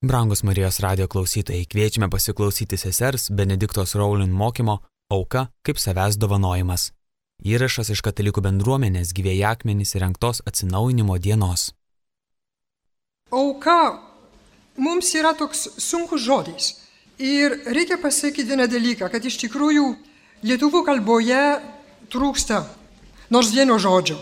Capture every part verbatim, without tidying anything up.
Brangus Marijos radijo klausytojai, kviečiame pasiklausyti sesers Benediktos Rowling mokymo Auka kaip savęs dovanojimas. Įrašas iš katalikų bendruomenės Gyvieji akmenys įrengtos atsinaujinimo dienos. Auka mums yra toks sunkus žodis. Ir reikia pasakyti vieną dalyką, kad iš tikrųjų lietuvų kalboje trūksta nors vieno žodžio,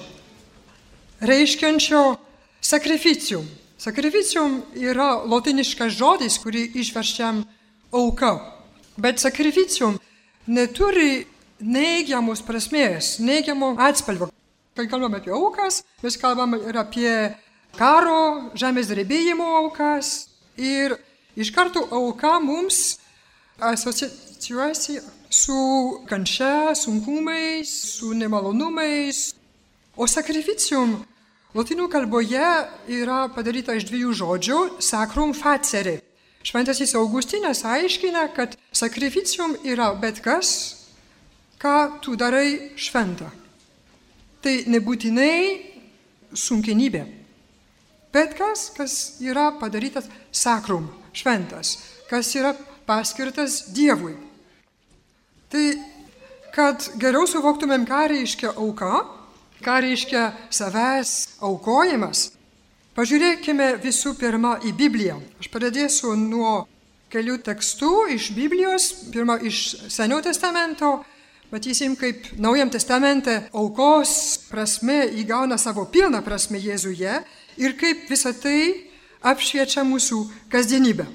reiškiančio sacrificium. Sacrificium yra lotyniškas žodis, kurį išverčiam auka. Bet sacrificium neturi neigiamos prasmės, neigiamo atspalvio. Kai kalbame apie aukas, mes kalbame ir apie karo, žemės drebėjimo aukas. Ir iš karto auka mums asocijuojasi su kančia, sunkumais, su nemalonumais. O sacrificium lotynų kalboje yra padaryta iš dviejų žodžių sacrum facere. Šventasis Augustinas aiškina, kad sacrificium yra bet kas, ką tu darai šventą. Tai nebūtinai sunkenybė. Bet kas, kas yra padarytas sacrum, šventas, kas yra paskirtas Dievui. Tai, kad geriau suvoktumėm, ką reiškia auka, ką reiškia savęs aukojimas, pažiūrėkime visų pirma į Bibliją. Aš pradėsiu nuo kelių tekstų iš Biblijos, pirma iš Senojo testamento. Matysim, kaip Naujam testamente aukos prasme įgauna savo pilną prasme Jėzuje ir kaip visa tai apšviečia mūsų kasdienybę.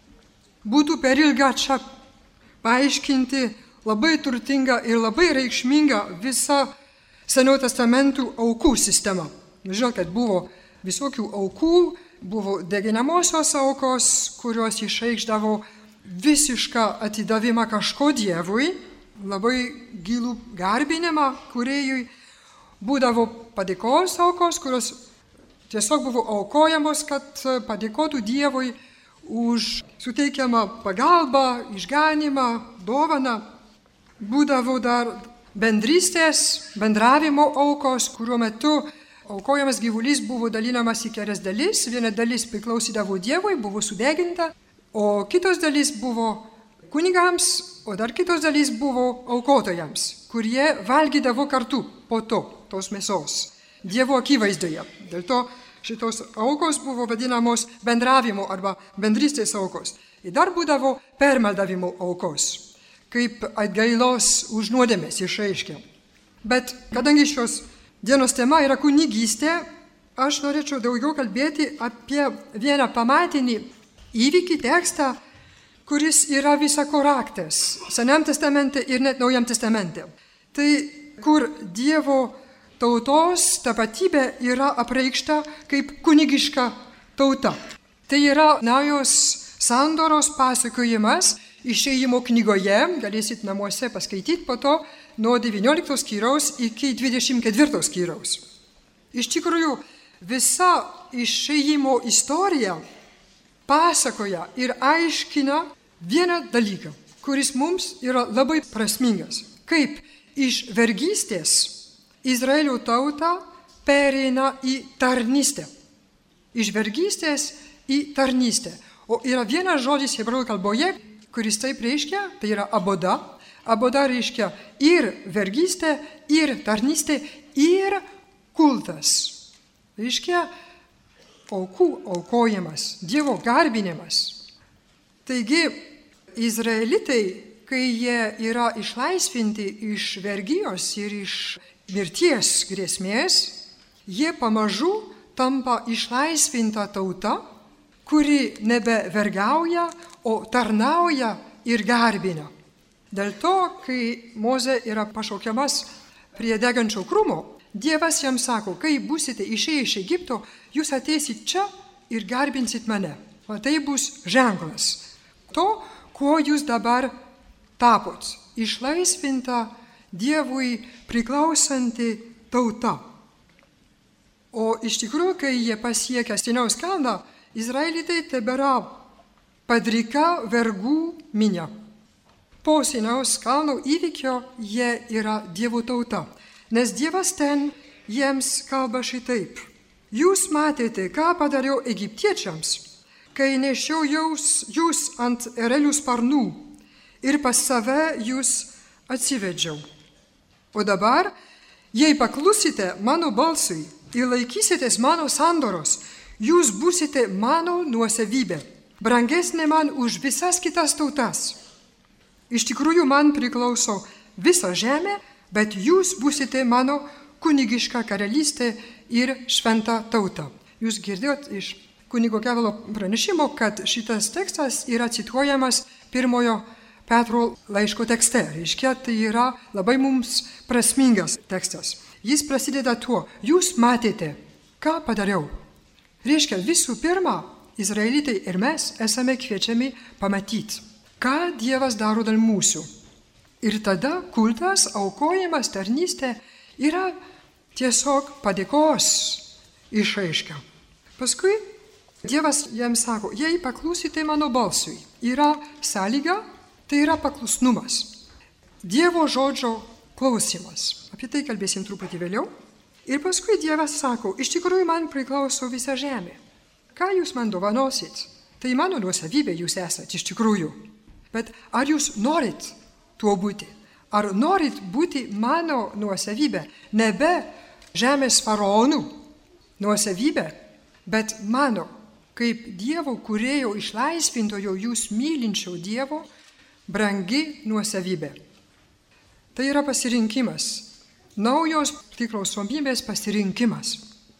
Būtų per ilga čia paaiškinti labai turtingą ir labai reikšmingą visą Senojo testamentų aukų sistema. Žinau, kad buvo visokių aukų, buvo deginamosios aukos, kurios išreikšdavo visišką atidavimą kažko Dievui, labai gilų garbinimą kūrėjui. Būdavo padėkos aukos, kurios tiesiog buvo aukojamos, kad padėkotų Dievui už suteikiamą pagalbą, išganimą, dovaną. Būdavo dar bendrystės, bendravimo aukos, kuriuo metu aukojamas gyvulys buvo dalinamas į kelias dalis. Viena dalis priklausydavo Dievui, buvo sudeginta, o kitos dalis buvo kunigams, o dar kitos dalis buvo aukotojams, kurie valgydavo kartu po to, tos mėsos, Dievo akivaizdoje. Dėl to šitos aukos buvo vadinamos bendravimo arba bendrystės aukos. Ir dar būdavo permaldavimo aukos, kaip atgailos už nuodėmės išreiškia. Bet kadangi šios dienos tema yra kunigystė, aš norėčiau daugiau kalbėti apie vieną pamatinį įvykį, tekstą, kuris yra visako raktas Senam testamente ir net Naujam testamente. Tai kur Dievo tautos tapatybė yra apreikšta kaip kunigiška tauta. Tai yra naujos sandoros pasakojimas Išėjimo knygoje, galėsit namuose paskaityti po to, nuo devynioliktos skyriaus iki dvidešimt ketvirtos skyriaus. Iš tikrųjų, visa išėjimo istorija pasakoja ir aiškina vieną dalyką, kuris mums yra labai prasmingas. Kaip iš vergystės Izraelio tauta pereina į tarnystę. Iš vergystės į tarnystę. O yra vienas žodis hebrajų kalboje, kuris taip reiškia, tai yra aboda. Aboda reiškia ir vergystė, ir tarnystė, ir kultas. Reiškia aukų aukojimas, Dievo garbinimas. Taigi, izraelitai, kai jie yra išlaisvinti iš vergijos ir iš mirties grėsmės, jie pamažu tampa išlaisvinta tauta, kuri nebe vergauja, o tarnauja ir garbina. Dėl to, kai Mozė yra pašaukiamas prie degančio krūmo, Dievas jam sako, kai būsite išėję iš Egipto, jūs ateisit čia ir garbinsit mane. O tai bus ženklas to, kuo jūs dabar tapot. Išlaisvinta Dievui priklausanti tauta. O iš tikrųjų, kai jie pasiekia Sinajaus kalną, izraelitai tebėra padrika vergų minia. Po Sinajaus kalno įvykio jie yra Dievo tauta, nes Dievas ten jiems kalba šitaip. Jūs matėte, ką padariau egiptiečiams, kai nešiau jūs, jūs ant erelių sparnų ir pas save jūs atsivedžiau. O dabar, jei paklusite mano balsui ir laikysitės mano sandoros, jūs būsite mano nuosavybė, brangesnė man už visas kitas tautas. Iš tikrųjų, man priklauso visa žemė, bet jūs būsite mano kunigiška karalystė ir šventa tauta. Jūs girdėjot iš kunigo Kevalo pranešimo, kad šitas tekstas yra cituojamas pirmojo Petro laiško tekste. Reiškia, tai yra labai mums prasmingas tekstas. Jis prasideda tuo, jūs matėte, ką padariau. Reiškia, visų pirma, izraelitai ir mes esame kviečiami pamatyti, ką Dievas daro dėl mūsų. Ir tada kultas, aukojimas, tarnystė yra tiesiog padėkos išraiška. Paskui Dievas jiems sako, jei paklusite mano balsui, yra sąlyga, tai yra paklusnumas. Dievo žodžio klausimas. Apie tai kalbėsim truputį vėliau. Ir paskui Dievas sako, iš tikrųjų man priklauso visa žemė. Ką jūs man dovanosit? Tai mano nuosavybė jūs esate iš tikrųjų. Bet ar jūs norit tuo būti? Ar norit būti mano nuosavybė? Nebe žemės faraonų nuosavybė, bet mano, kaip Dievo kūrėjo išlaisvintojo jūs mylinčio Dievo, brangi nuosavybė. Tai yra pasirinkimas, naujos priklausomybės pasirinkimas.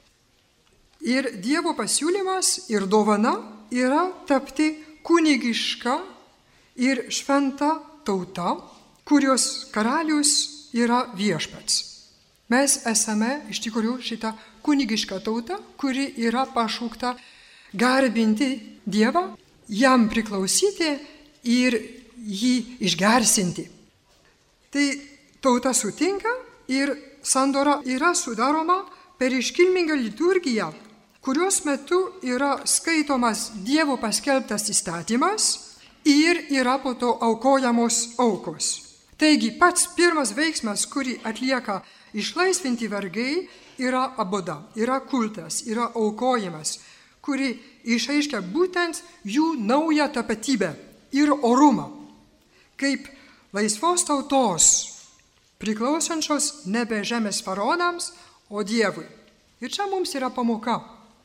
Ir Dievo pasiūlymas ir dovana yra tapti kunigiška ir šventa tauta, kurios karalius yra viešpats. Mes esame iš tikrųjų šitą kunigišką tautą, kuri yra pašaukta garbinti Dievą, jam priklausyti ir jį išgarsinti. Tai tauta sutinka ir sandora yra sudaroma per iškilmingą liturgiją, kurios metu yra skaitomas Dievo paskelbtas įstatymas ir yra po to aukojamos aukos. Taigi pats pirmas veiksmas, kurį atlieka išlaisvinti vergai, yra aboda, yra kultas, yra aukojimas, kuri išaiškia būtent jų naują tapatybę ir orumą, kaip laisvos tautos, priklausančios nebe žemės faraonams, o Dievui. Ir čia mums yra pamoka.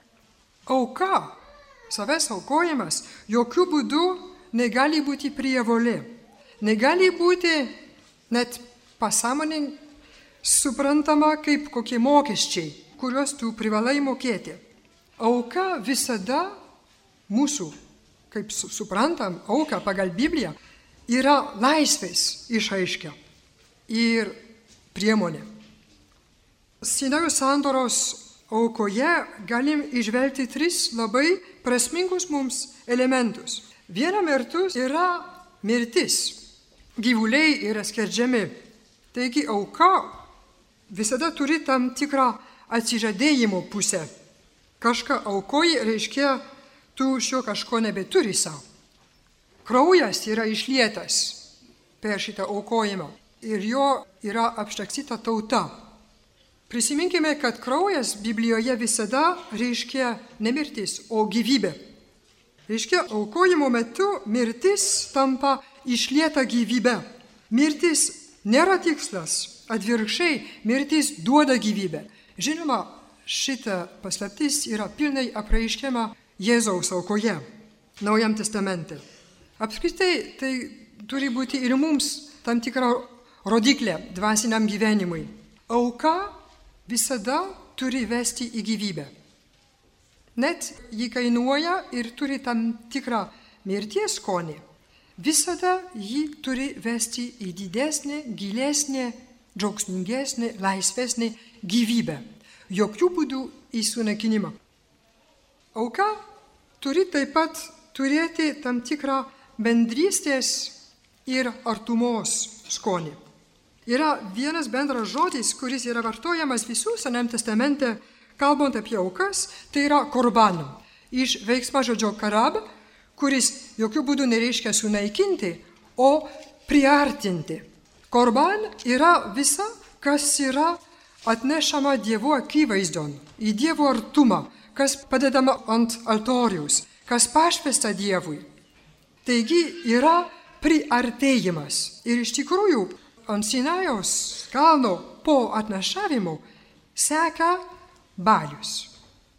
Auka, savęs aukojimas, jokių būdų negali būti prievolė, negali būti net pasąmoningai suprantama kaip kokie mokesčiai, kuriuos tu privalai mokėti. Auka visada mūsų, kaip suprantam, auka pagal Bibliją, yra laisvės išaiškia ir priemonė. Sinajų sandoros aukoje galim išvelgti tris labai prasmingus mums elementus. Viena vertus yra mirtis. Gyvuliai yra skerdžiami. Taigi auka visada turi tam tikrą atsižadėjimo pusę. Kažką aukoji reiškia, tu šio kažko nebeturi savo. Kraujas yra išlietas per šitą aukojimą ir jo yra apštaksyta tauta. Prisiminkime, kad kraujas Biblijoje visada reiškia ne mirtis, o gyvybė. Reiškia, aukojimo metu mirtis tampa išlieta gyvybė. Mirtis nėra tikslas, atvirkščiai mirtis duoda gyvybę. Žinoma, šita paslaptis yra pilnai apreiškiama Jėzaus aukoje, Naujam testamente. Apskritai, tai turi būti ir mums tam tikra rodiklė dvasiniam gyvenimui. Auka visada turi vesti į gyvybę. Net jį kainuoja ir turi tam tikrą mirties skonį. Visada jį turi vesti į didesnę, gilesnę, džiaugsmingesnę, laisvesnę gyvybę. Jokių būdų į sunaikinimą. Auka turi taip pat turėti tam tikrą bendrystės ir artumos skonį. Yra vienas bendras žodis, kuris yra vartojamas visų Senajame testamente, kalbant apie aukas, tai yra korban. Iš veiksmažodžio karab, kuris jokių būdų nereiškia sunaikinti, o priartinti. Korban yra visa, kas yra atnešama Dievo akivaizdon, į Dievo artumą, kas padedama ant altoriaus, kas pašvęsta Dievui. Taigi yra priartėjimas. Ir iš tikrųjų ant Sinajaus kalno po atnašavimo seka balius.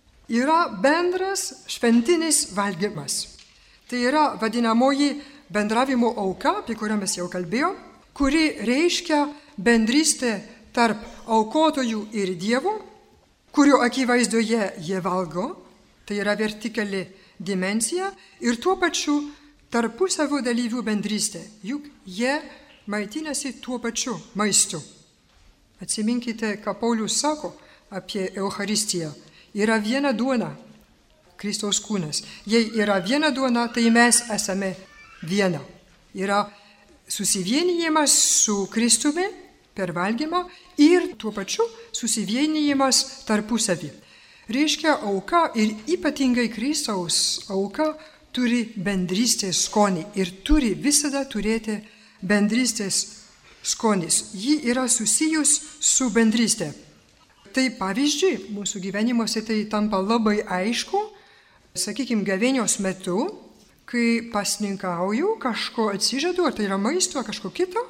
Yra bendras šventinis valgymas. Tai yra vadinamoji bendravimo auka, apie kurią mes jau kalbėjom, kuri reiškia bendrystę tarp aukotojų ir Dievo, kurio akivaizdoje jie valgo, tai yra vertikali dimensija, ir tuo pačiu tarpusavio dalyvių bendrystė, juk jie maitinasi tuo pačiu maistu. Atsiminkite, ką Paulius sako apie Eucharistiją. Yra viena duona, Kristaus kūnas. Jei yra viena duona, tai mes esame viena. Yra susivienijimas su Kristumi per valgymą ir tuo pačiu susivienijimas tarpusavį. Reiškia, auka ir ypatingai Kristaus auka turi bendrystės skonį ir turi visada turėti bendrystės skonis. Ji yra susijus su bendrystė. Tai pavyzdžiui, mūsų gyvenimuose tai tampa labai aišku, sakykime, gavėnios metu, kai pasninkauju, kažko atsižadu, ar tai yra maisto, ar kažko kito,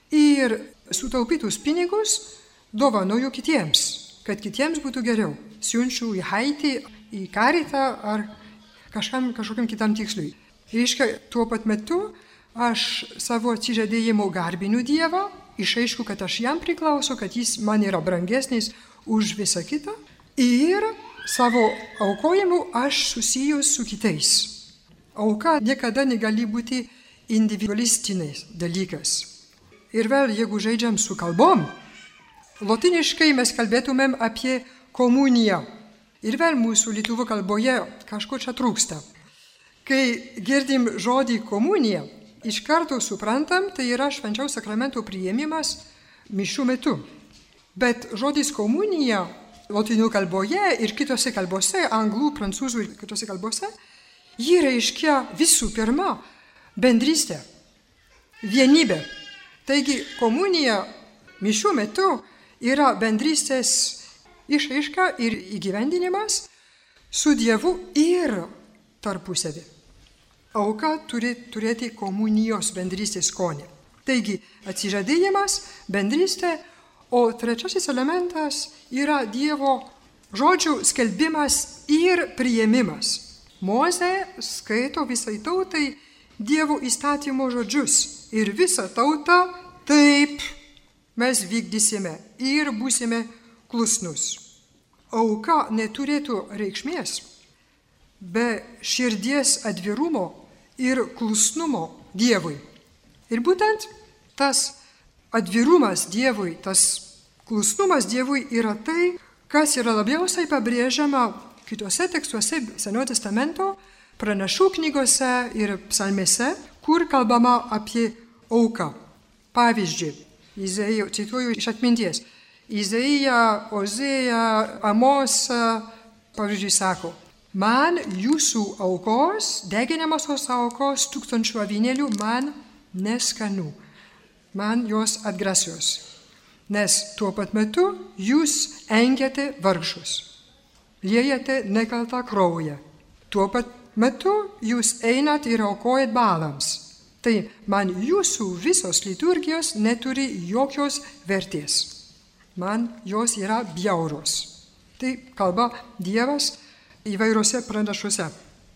ir sutaupytus pinigus dovanoju kitiems, kad kitiems būtų geriau. Siunčiu į Haitį, į Karitą ar kažkam, kažkokiam kitam tikslui. Reiškia, tuo pat metu aš savo atsižadėjimu garbiniu Dievą, išaišku, kad aš jam priklauso, kad jis man yra brangesnis už visą kitą, ir savo aukojimu aš susijus su kitais. Auka niekada negali būti individualistinis dalykas. Ir vėl, jeigu žaidžiam su kalbom, lotiniškai mes kalbėtumėm apie komuniją. Ir vėl mūsų lietuvių kalboje kažko čia trūksta. Kai girdim žodį komunija, iš karto suprantam, tai yra švenčiaus sakramento priėmimas mišių metu. Bet žodis komunija lotynų kalboje ir kitose kalbose, anglų, prancūzų ir kitose kalbose, ji reiškia visų pirma bendrystę, vienybę. Taigi komunija mišių metu yra bendrystės išraiška ir įgyvendinimas su Dievu ir tarpusavį. Auka turi turėti komunijos bendrystės skonį. Taigi atsižadėjimas, bendrystė, o trečiasis elementas yra Dievo žodžių skelbimas ir priėmimas. Mozė skaito visai tautai Dievo įstatymo žodžius ir visa tauta taip mes vykdysime ir būsime klusnus. Auka neturėtų reikšmės be širdies atvirumo ir klusnumo Dievui. Ir būtent tas atvirumas Dievui, tas klusnumas Dievui yra tai, kas yra labiausiai pabrėžiama kitose tekstuose Senojo testamento, pranašų knygose ir psalmėse, kur kalbama apie auką. Pavyzdžiui, Izaijo, cituoju iš atminties, Izaija, Ozėja, Amos, pavyzdžiui, sako, man jūsų aukos, deginamosios aukos tūkstančių avinėlių, man neskanu. Man jos atgrasios, nes tuo pat metu jūs engiate vargšus, liejate nekaltą kraują. Tuo pat metu jūs einat ir aukojat balams. Tai man jūsų visos liturgijos neturi jokios vertės. Man jos yra bjauros. Tai kalba Dievas įvairiuose pranašuose.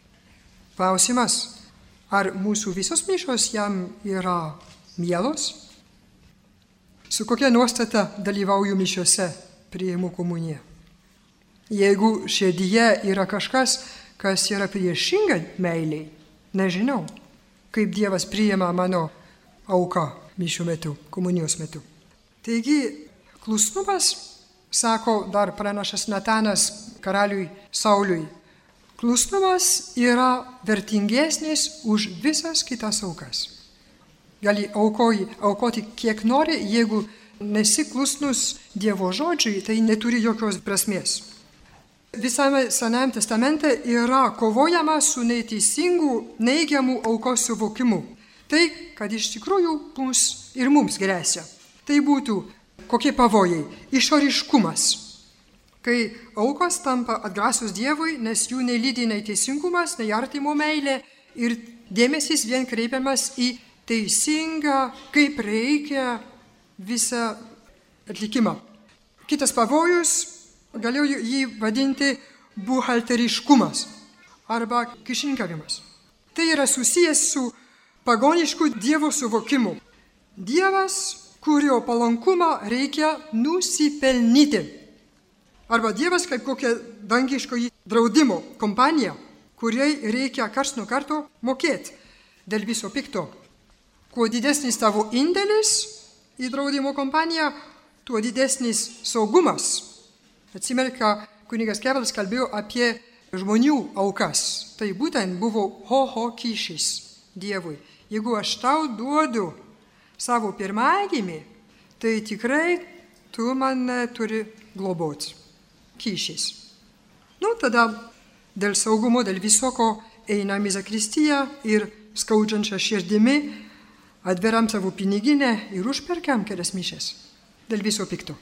Klausimas, ar mūsų visos mišios jam yra mielos? Su kokia nuostata dalyvauju mišiuose, priimu komuniją? Jeigu širdyje yra kažkas, kas yra priešinga meiliai, nežinau, kaip Dievas priima mano auką mišių metu, komunijos metu. Taigi, klusnumas, sako dar pranašas Natanas karaliui Sauliui, klusnumas yra vertingesnis už visas kitas aukas. Gali aukoji, aukoti kiek nori, jeigu nesi klusnus Dievo žodžiui, tai neturi jokios prasmės. Visame Senajame testamente yra kovojama su neteisingu, neigiamu aukos suvokimu. Tai, kad iš tikrųjų mums ir mums gresia. Tai būtų kokie pavojai? Išoriškumas. kai aukos tampa atgrasios Dievui, nes jų nelydi nei teisingumas, nei artimo meilė ir dėmesys vien kreipiamas į teisingą, kaip reikia visą atlikimą. Kitas pavojus, galėjau jį vadinti buhalteriškumas arba kišinkavimas. Tai yra susijęs su pagonišku Dievo suvokimu. Dievas, kurio palankumą reikia nusipelnyti. Arba Dievas kaip kokia dangiškoji draudimo kompanija, kuriai reikia karts nuo karto mokėti dėl viso pikto. Kuo didesnis tavo indėlis į draudimo kompaniją, tuo didesnis saugumas. Atsimenu, ką kunigas Kevalas kalbėjo apie žmonių aukas. Tai būtent buvo ho-ho kyšis Dievui. Jeigu aš tau duodu savo pirmagimį, tai tikrai tu mane turi globoti. Kyšis. Nu, tada dėl saugumo, dėl visoko einam į zakristiją ir skaudžiančią širdimi atveram savo piniginę ir užperkam kelias mišes dėl viso pikto.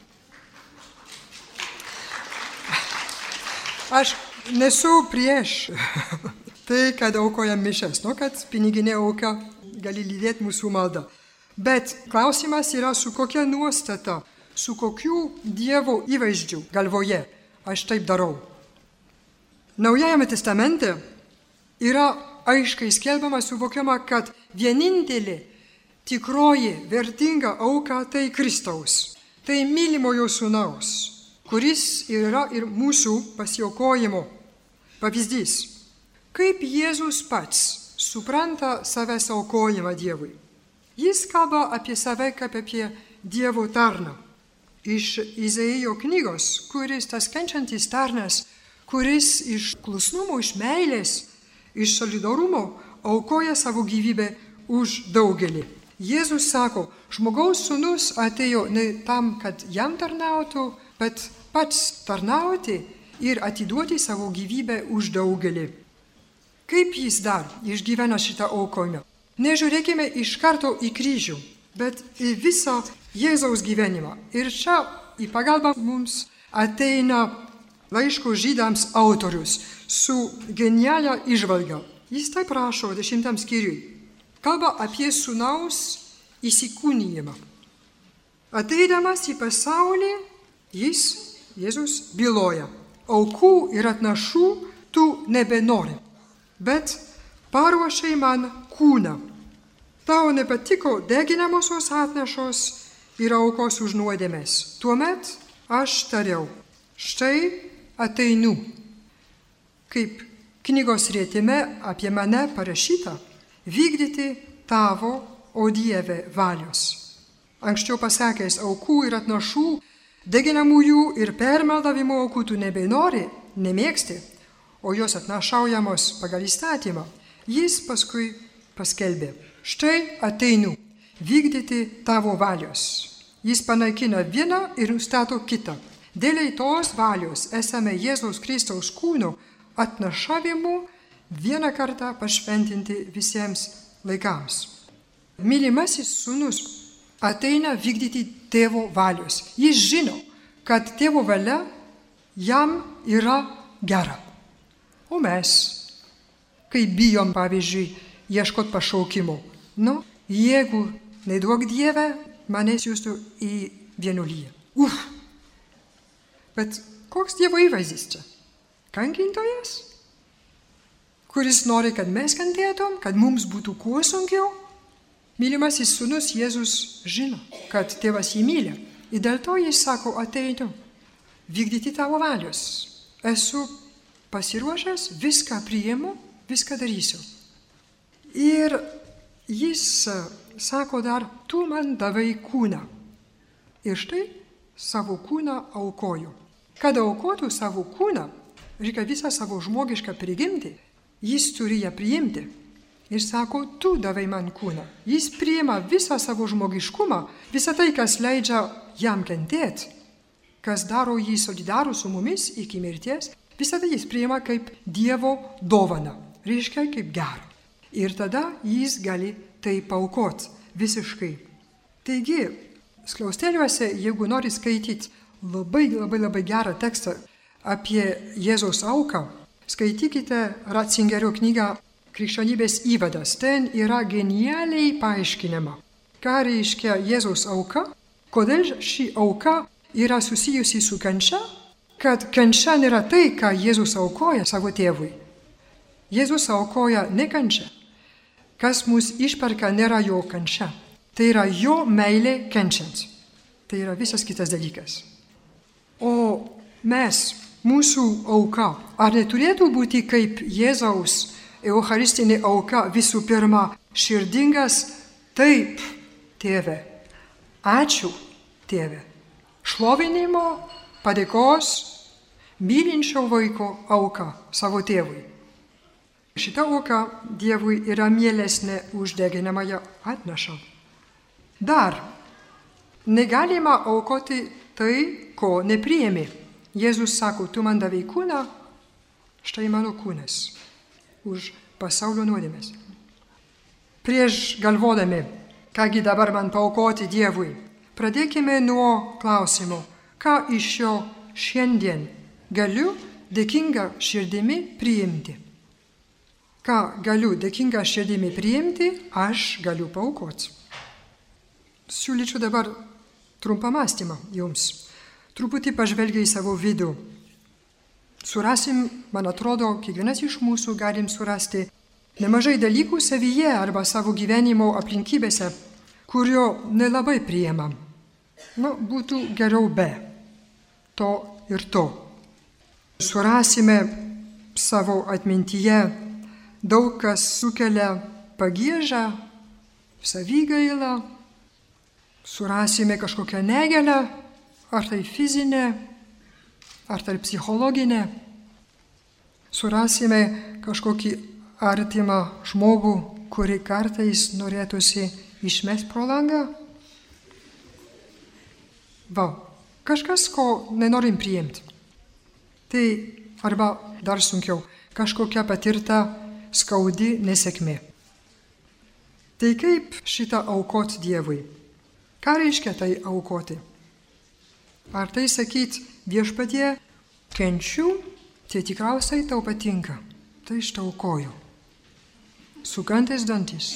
Aš nesu prieš tai, kad aukojam mišes, nu, kad piniginė auka gali lydėti mūsų maldą. Bet klausimas yra, su kokia nuostata, su kokiu Dievo įvaizdžiu galvoje aš taip darau. Naujajame testamente yra aiškiai skelbiama, suvokiama, kad vienintelė tikroji vertinga auka tai Kristaus, tai mylimojo sūnaus, kuris yra ir mūsų pasiaukojimo pavyzdys. Kaip Jėzus pats supranta savęs aukojimą Dievui. Jis kalba apie save kaip apie Dievo tarną. Iš Izaijo knygos, kuris tas kenčiantis tarnas, kuris iš klusnumo, iš meilės, iš solidarumo aukoja savo gyvybę už daugelį. Jėzus sako, žmogaus sūnus atėjo ne tam, kad jam tarnautų, bet pats tarnauti ir atiduoti savo gyvybę už daugelį. Kaip jis dar išgyvena šitą aukojimą? Nežiūrėkime iš karto į kryžių, bet į visą Jėzaus gyvenimą. Ir čia į pagalbą mums ateina laiško žydams autorius su genialia įžvalga. Jis taip rašo dešimtam skyriui. Kalba apie sūnaus įsikūnijimą. Ateidamas į pasaulį, jis, Jėzus, byloja. Aukų ir atnašų tu nebenori, bet paruošei man kūną. Tau nepatiko deginamosios atnašos ir aukos už nuodėmes. Tuomet aš tariau, štai ateinu. Kaip knygos rėtime apie mane parašyta, vykdyti tavo, o Dieve, valios. Anksčiau pasakęs, aukų ir atnašų, deginamųjų ir permaldavimo aukų tu nebenori, nemėgsti, o jos atnašaujamos pagal įstatymą. Jis paskui paskelbė, štai ateinu, vykdyti tavo valios. Jis panaikina vieną ir nustato kitą. Dėl tos valios esame Jėzaus Kristaus kūno atnašavimu vieną kartą pašventinti visiems laikams. Mylimasis sūnus ateina vykdyti tėvo valios. Jis žino, kad tėvo valia jam yra gera. O mes, kai bijom, pavyzdžiui, ieškot pašaukimo, nu, jeigu neduok Dieve, mane siųstų į vienuolyją. Uf! Bet koks Dievo įvaizdis čia? Kankintojas? Kuris nori, kad mes kentėtum, kad mums būtų kuo sunkiau? Mylimasis sūnus Jėzus žino, kad tėvas jį myli. Ir dėl to jis sako, ateinu, vykdyti tavo valios. Esu pasiruošęs, viską priimu, viską darysiu. Ir jis sako dar, tu man davai kūną. Ir štai savo kūną aukoju. Kad aukotų savo kūną, reikia visą savo žmogišką prigimtį, jis turi ją priimti. Ir sako, tu davai man kūną. Jis priima visą savo žmogiškumą, visą tai, kas leidžia jam kentėti, kas daro jį solidarų su mumis iki mirties, visą tai jis priima kaip Dievo dovaną, reiškia kaip gerą. Ir tada jis gali tai paaukoti visiškai. Taigi, skliausteliuose, jeigu nori skaityti labai labai labai gerą tekstą apie Jėzaus auką, skaitykite Ratzingerio knygą Krikščionybės įvadas. Ten yra genialiai paaiškinama, ką reiškia Jėzaus auka, kodėl ši auka yra susijusi su kančia, kad kančia nėra tai, ką Jėzus aukoja savo tėvui. Jėzus aukoja ne kančia. Kas mus išperka, nėra jo kančia. Tai yra jo meilė kenčiant. Tai yra visas kitas dalykas. O mes, mūsų auka, ar neturėtų būti kaip Jėzaus eucharistinė auka visų pirma širdingas, taip, tėve, ačiū, tėve, šlovinimo, padėkos, mylinčio vaiko auka savo tėvui. Šita auka Dievui yra mielesnė už deginamąją atnašą. Dar negalima aukoti tai, ko nepriėmė. Jėzus sako, tu man davei kūną, štai mano kūnas už pasaulio nuodėmes. Prieš galvodami, kągi dabar man paaukoti Dievui, pradėkime nuo klausimo, ką iš jo šiandien galiu dėkinga širdimi priimti. Ką galiu dėkinga širdimi priimti, aš galiu paaukoti. Siūlyčiau dabar trumpą mąstymą jums. Truputį pažvelgia į savo vidų. Surasim, man atrodo, kiekvienas iš mūsų galim surasti nemažai dalykų savyje arba savo gyvenimo aplinkybėse, kurio nelabai priėmam. Nu, būtų geriau be to ir to. Surasime savo atmintyje daug kas sukelia pagiežą, savigailą, surasime kažkokią negalę, ar tai fizinę, ar tai psichologinę, surasime kažkokį artimą žmogų, kurį kartais norėtųsi išmesti pro langą. Va, kažkas, ko nenorim priimti. Tai arba dar sunkiau, kažkokia patirta skaudi nesėkmė. Tai kaip šitą aukoti Dievui? Ką reiškia tai aukoti? Ar tai sakyti viešpatie, kenčiu, tai tikriausiai tau patinka, tai aš tau aukoju. Sukantis dantis.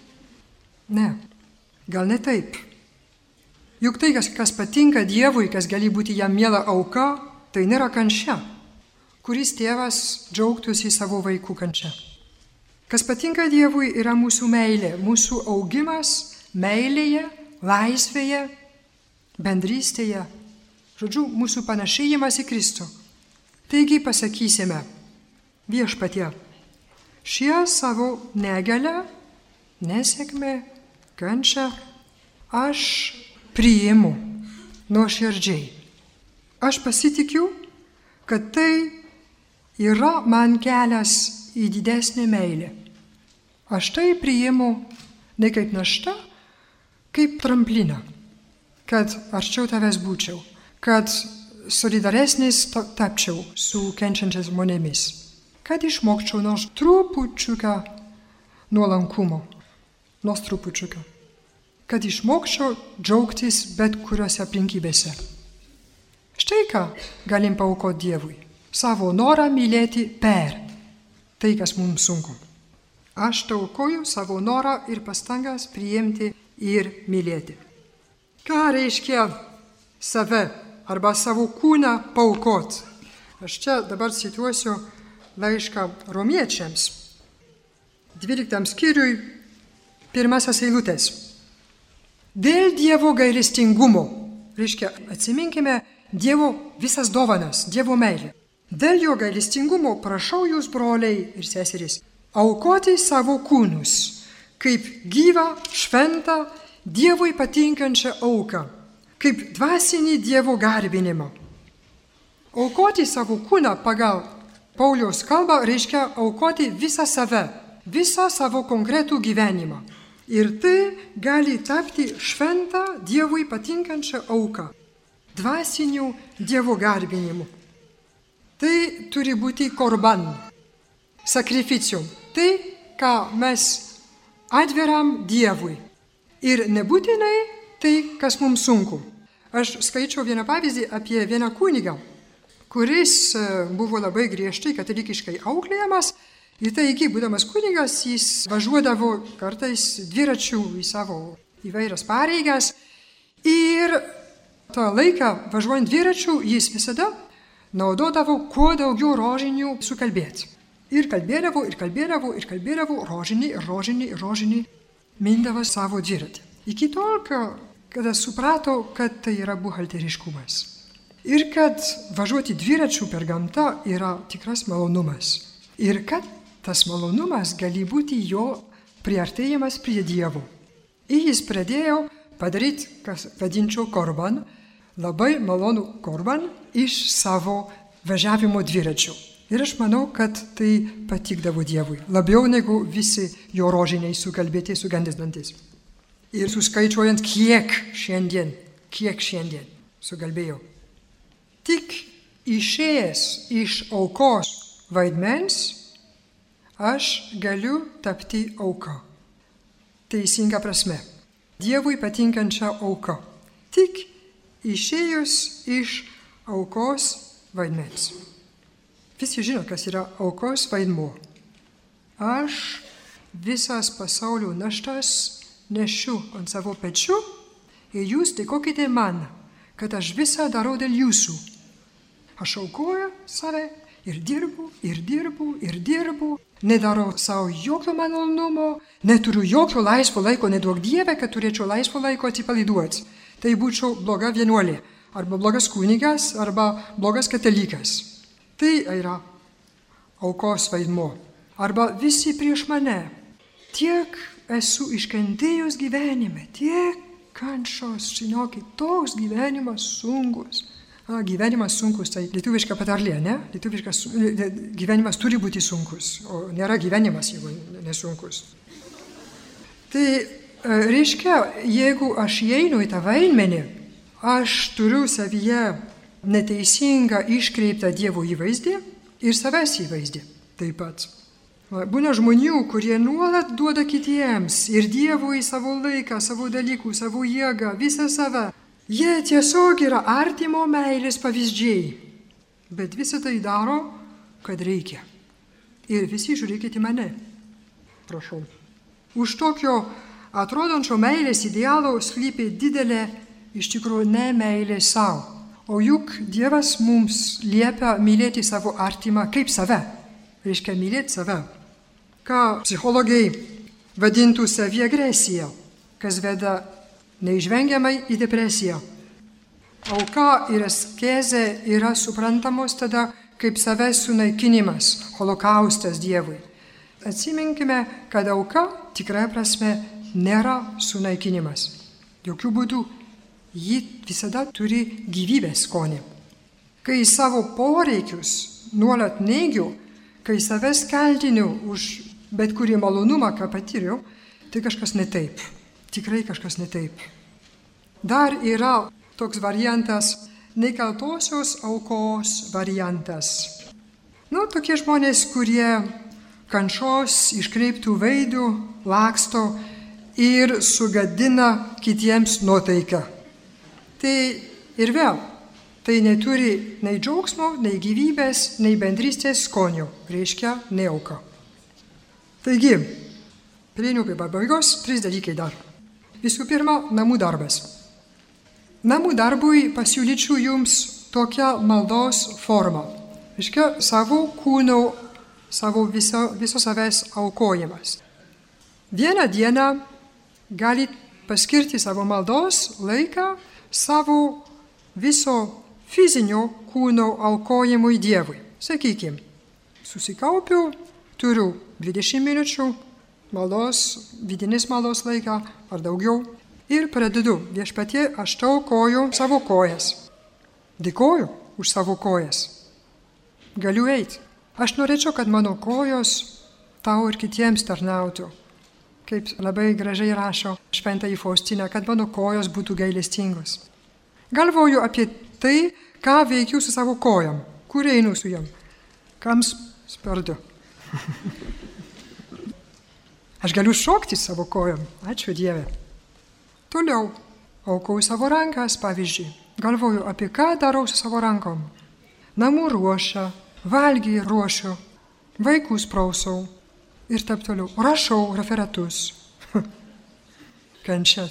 Ne, gal ne taip. Juk tai, kas, kas patinka Dievui, kas gali būti jam miela auka, tai nėra kančia, kuris tėvas džiaugtųsi savo vaikų kančia. Kas patinka Dievui yra mūsų meilė, mūsų augimas meilėje, laisvėje, bendrystėje, žodžiu, mūsų panašėjimas į Kristų. Taigi pasakysime, viešpatie, šią savo negalę, nesėkmę, kančią aš priimu nuoširdžiai. Aš pasitikiu, kad tai yra man kelias į didesnį meilę. Aš tai priimu ne kaip našta, kaip trampliną, kad arčiau tavęs būčiau, kad solidaresnis tapčiau su kenčiančiais žmonėmis, kad išmokčiau nors trupučiuką nuolankumo, nors trupučiuką, kad išmokčiau džiaugtis bet kuriuose aplinkybėse. Štai ką galim paaukoti Dievui, savo norą mylėti per tai, kas mums sunku. Aš tau aukoju savo norą ir pastangas priimti ir mylėti. Ką reiškia save arba savo kūną paaukoti? Aš čia dabar cituosiu laišką romiečiams. dvyliktam skyriui pirmasias eilutės. Dėl Dievo gailestingumo, reiškia, atsiminkime Dievo visas dovanas, Dievo meilė. Dėl jo gailestingumo prašau jūs, broliai ir seserys, aukoti savo kūnus, kaip gyvą, šventą, Dievui patinkančią auką, kaip dvasinį Dievo garbinimą. Aukoti savo kūną pagal Pauliaus kalbą reiškia aukoti visą save, visą savo konkretų gyvenimą. Ir tai gali tapti šventą Dievui patinkančią auką, dvasinių Dievo garbinimu. Tai turi būti korban, sakrificium, tai, ką mes atveram Dievui. Ir nebūtinai tai, kas mums sunku. Aš skaičiau vieną pavyzdį apie vieną kunigą, kuris buvo labai griežtai katalikiškai auklėjamas. Ir taigi, būdamas kunigas, jis važiuodavo kartais dviračių į savo įvairias pareigas. Ir tą laiką važiuojant dviračių jis visada naudodavo kuo daugiau rožinių sukalbėti. Ir kalbėdavo, ir kalbėdavo, ir kalbėdavo, rožinį, rožinį, rožinį, mindavo savo dviratį. Iki tol, kada suprato, kad tai yra buhalteriškumas. Ir kad važiuoti dviračių per gamtą yra tikras malonumas. Ir kad tas malonumas gali būti jo priartėjimas prie Dievo. Ir jis pradėjo padaryti, kas vadinčiau korban, labai malonų korban iš savo važiavimo dviračių. Ir aš manau, kad tai patikdavo Dievui, labiau negu visi jo rožiniai sukalbėti sugandęs dantis. Ir suskaičiuojant, kiek šiandien, kiek šiandien sukalbėjau. Tik išėjęs iš aukos vaidmens, aš galiu tapti auka. Teisinga prasme. Dievui patinkančia auka. Tik išėjus iš aukos vaidmens. Visi žino, kas yra aukos vaidmuo. Aš visas pasaulio naštas nešiu ant savo pečių ir jūs dėkokite man, kad aš visą darau dėl jūsų. Aš aukoju save ir dirbu, ir dirbu, ir dirbu, nedarau savo jokio malonumo, neturiu jokio laisvo laiko, neduok Dieve, kad turėčiau laisvo laiko atsipalaiduoti. Tai būčiau bloga vienuolė, arba blogas kunigas, arba blogas katalikas. Tai yra aukos vaidmuo. Arba visi prieš mane. Tiek esu iškentėjus gyvenime, tiek kančios, žinokit, toks gyvenimas sunkus. A, gyvenimas sunkus, tai lietuviška patarlė, ne? Lietuviškas gyvenimas turi būti sunkus, o nėra gyvenimas, jeigu nesunkus. Tai reiškia, jeigu aš įeinu į tą vaidmenį, aš turiu savyje neteisingą iškreiptą Dievo įvaizdį ir savęs įvaizdį taip pat. Būna žmonių, kurie nuolat duoda kitiems ir Dievui savo laiką, savo dalykų, savo jėgą, visą save. Jie tiesiog yra artimo meilės pavyzdžiai, bet visą tai daro, kad reikia. Ir visi žiūrėkite mane. Prašau. Už tokio atrodančio meilės idealo slypi didelė iš tikrųjų ne meilė savo. O juk Dievas mums liepia mylėti savo artimą kaip save. Reiškia mylėti save. Ką psichologai vadintų saviagresija, kas veda neišvengiamai į depresiją. Auka ir askezė yra suprantamos tada kaip savęs sunaikinimas, holokaustas Dievui. Atsiminkime, kad auka tikrai prasme nėra sunaikinimas. Jokių būdų. Ji visada turi gyvybės skonį. Kai savo poreikius nuolat neigiu, kai savęs kaltiniu už bet kurį malonumą, ką patyriau, tai kažkas ne taip. Tikrai kažkas ne taip. Dar yra toks variantas, nekaltosios aukos variantas. Nu, tokie žmonės, kurie kančios iškreiptų veidų laksto ir sugadina kitiems nuotaiką. Tai ir vėl, tai neturi nei džiaugsmo, nei gyvybės, nei bendrystės skonio, reiškia ne auka. Taigi, prieinu prie pabaigos, trys dalykai dar. Visų pirma, namų darbas. Namų darbui pasiūlyčiau jums tokią maldos formą. Reiškia, savo kūno, savo viso, viso savęs aukojimas. Vieną dieną galit paskirti savo maldos laiką, savo viso fizinio kūno aukojimui Dievui. Sakykime, susikaupiu, turiu dvidešimt minučių maldos, vidinės maldos laiką ar daugiau ir pradedu. Viešpatie, aš tau aukoju savo kojas. Dėkoju už savo kojas. Galiu eiti. Aš norėčiau, kad mano kojos tau ir kitiems tarnautų. Kaip labai gražiai rašo šventąjį Faustiną, kad mano kojos būtų gailestingos. Galvoju apie tai, ką veikiu su savo kojom, kur einu su jom, kam spardu. Aš galiu šokti savo kojom, ačiū Dieve. Toliau, aukoju savo rankas, pavyzdžiui, galvoju, apie ką darau su savo rankom. Namų ruošia, valgy ruošiu, vaikus prausau ir taip toliau. Rašau referatus. Kančia.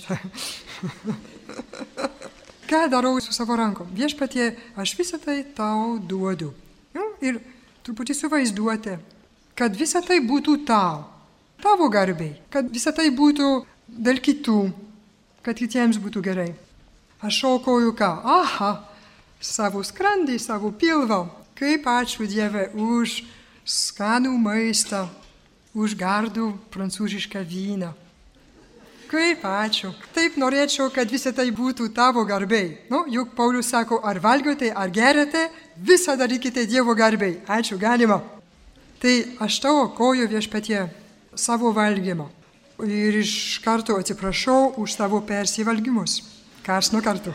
Ką darau su savo rankom? Viešpatie, aš visą tai tau duodu. Nu, ir truputį suvaizduoti, kad visą tai būtų tau, tavo garbiai, kad visą tai būtų dėl kitų, kad kitiems būtų gerai. Aš aukoju ką? Aha, savo skrandį, savo pilvą. Kaip ačiū Dieve už skanų maistą, už gardų prancūzišką vyną. Kaip ačiū. Taip norėčiau, kad visą tai būtų tavo garbiai. Nu, juk Paulius sako, ar valgote, ar geriate, visą darykite Dievo garbiai. Ačiū, galima. Tai aš tau aukoju Viešpatie savo valgymą. Ir iš karto atsiprašau už savo persivalgymus. Kars nuo karto.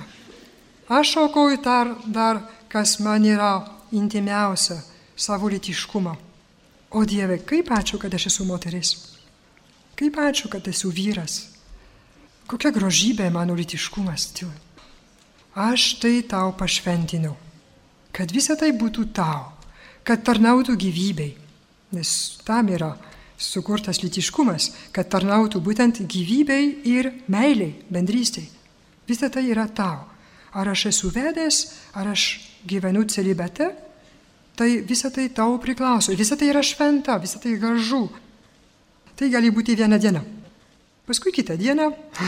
Aš aukoju dar, dar, kas man yra intimiausia, savo lytiškumą. O Dieve, kaip ačiū, kad aš esu moteris. Kaip ačiū, kad esu vyras. Kokia grožybė mano lytiškumas. Aš tai tau pašventinau. Kad visa tai būtų tau. Kad tarnautų gyvybei. Nes tam yra sukurtas lytiškumas, kad tarnautų būtent gyvybei ir meiliai, bendrystei. Visa tai yra tau. Ar aš esu vedęs, ar aš gyvenu celibate, tai visa tai tau priklauso. Visa tai yra šventa, visa tai gražu. Tai gali būti vieną dieną. Paskui kitą dieną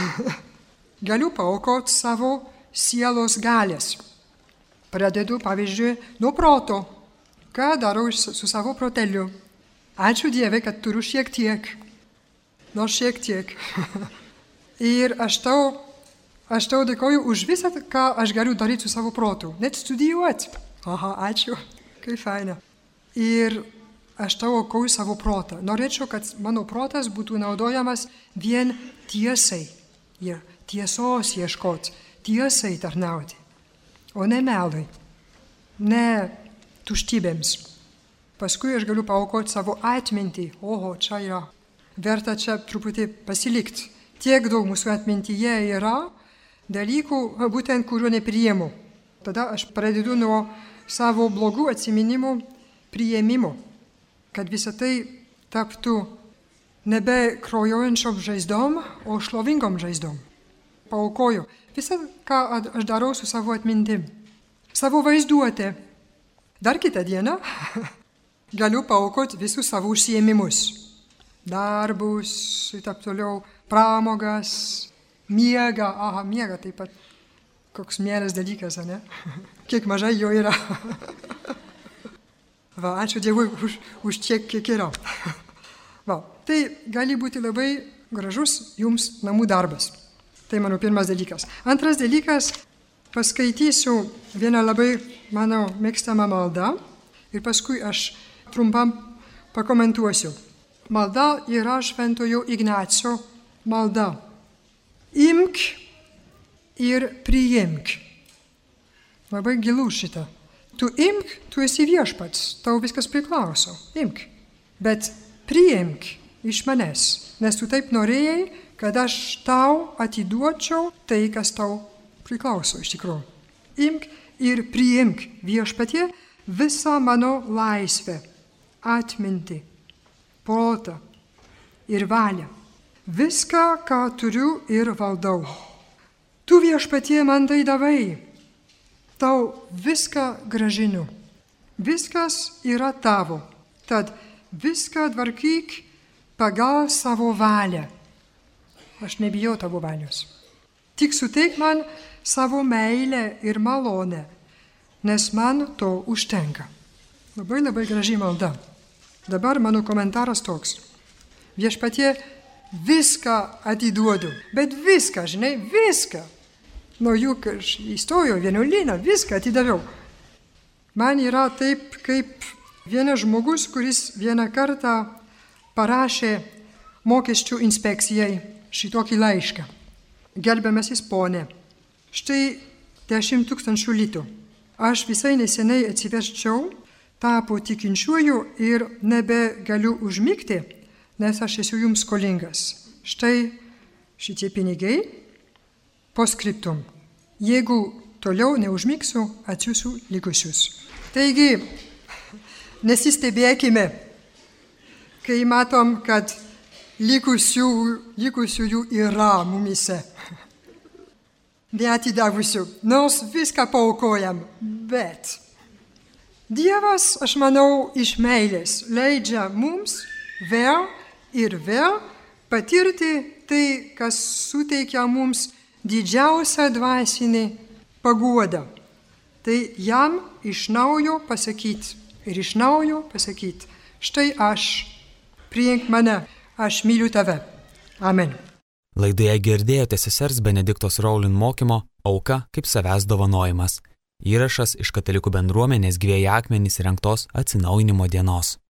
galiu paaukoti savo sielos galės. Pradedu, pavyzdžiui, nuo proto. Ką darau su savo proteliu? Ačiū Dieve, kad turiu šiek tiek. Nors šiek tiek. Ir aš tau, aš tau dėkoju už visą, ką aš galiu daryti su savo protu. Net studijuoti. Aha, ačiū. Kaip faina. Ir aš tau aukoju savo protą. Norėčiau, kad mano protas būtų naudojamas vien tiesai. Ir tiesos ieškoti. Tiesai tarnauti. O ne melui. Ne tuštybėms. Paskui aš galiu paaukoti savo atmintį. Oho, čia yra. Verta čia truputį pasilikti. Tiek daug mūsų atmintyje yra dalykų, būtent kuriuo nepriimu. Tada aš pradedu nuo savo blogų atsiminimų priėmimo, kad visa tai taptų nebe kraujuojančiom žaizdom, o šlovingom žaizdom. Paaukoju visą, ką aš darau su savo atmintim. Savo vaizduotę. Dar kitą dieną galiu paaukoti visus savo užsiėmimus. Darbus, ir taip toliau, pramogas, miegą. Aha, miega taip pat. Koks mielas dalykas, ne? Kiek mažai jo yra. Va, ačiū Dievui už, už tiek, kiek yra. Va, tai gali būti labai gražus jums namų darbas. Tai mano pirmas dalykas. Antras dalykas, paskaitysiu vieną labai mano mėgstamą maldą ir paskui aš trumpam pakomentuosiu. Malda yra Šventojo Ignaco malda. Imk ir priimk. Labai gilu šitą. Tu imk, tu esi viešpats, tau viskas priklauso. Imk. Bet priimk iš manęs, nes tu taip norėjai, kad aš tau atiduočiau tai, kas tau priklauso iš tikrųjų. Imk ir priimk Viešpatie visą mano laisvę, atmintį, protą ir valią. Viską, ką turiu ir valdau. Tu Viešpatie man tai davai. Tau viską grąžinu. Viskas yra tavo. Tad viską tvarkyk pagal savo valią. Aš nebijau tavo valios. Tik suteik man savo meilę ir malonę, nes man to užtenka. Labai labai graži malda. Dabar mano komentaras toks. Viešpatie, viską atiduodu, bet viską, žinai, viską. Nu juk aš įstojau vienuolyną, viską atidaviau. Man yra taip, kaip vienas žmogus, kuris vieną kartą parašė mokesčių inspekcijai šitokį laišką. Gerbiamasis ponė, štai dešimt tūkstančių litų. Aš visai neseniai atsiverčiau, tapo tikinčiuoju ir nebegaliu užmigti, nes aš esu jums skolingas. Štai šitie pinigai, postscriptum. Jeigu toliau neužmigsiu, atsiųsiu likusius. Taigi, nesistebėkime, kai matom, kad likusių, likusiųjų yra mumise. Neatidavusių, nors viską paaukojam, bet Dievas, aš manau, iš meilės leidžia mums vėl ir vėl patirti tai, kas suteikia mums didžiausią dvasinį paguodą. Tai jam iš naujo pasakyti ir iš naujo pasakyti, štai aš, priimk mane, aš myliu tave. Amen. Laidoje girdėjote sesers Benediktos Rowling mokymo Auka kaip savęs dovanojimas. Įrašas iš Katalikų bendruomenės Gyvieji akmenys rengtos atsinaujinimo dienos.